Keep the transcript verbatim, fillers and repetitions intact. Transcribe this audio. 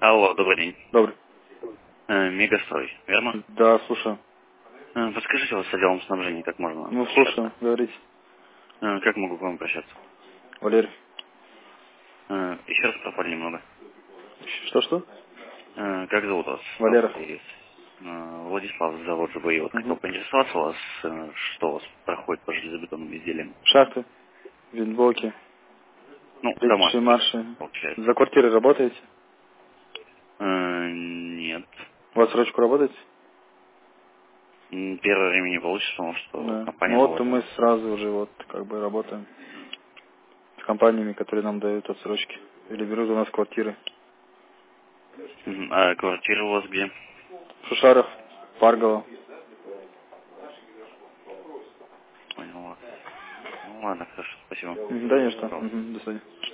Алло, добрый день. Добрый. Э, Мегастрой, верно? Да, слушаю. Э, Подскажите, вот с отделом снабжения, как можно Ну, общаться? слушаю, говорите. Э, Как могу к вам обращаться? Валерий. Э, Еще раз пропали немного. Что-что? Э, Как зовут вас? Валера. Э, Владислав, завод ЖБИ. Вот хотел Угу. поинтересоваться у вас, э, что у вас проходит по железобетонным изделиям. Шахты, виндблоки, Ну, летящие домашние, марши. получается. За квартиры работаете? Э, Нет. В отсрочку работаете? М, Первое время не получится, потому что Да. компания Ну вот и новая. мы сразу уже вот как бы работаем с компаниями, которые нам дают отсрочки. Или берут у нас квартиры. Мгм. А квартира у вас где? Шушаров, Парголо. Понял вас. Ну ладно, хорошо, спасибо. Мгм, да, не что. Всего. Мгм, до свидания.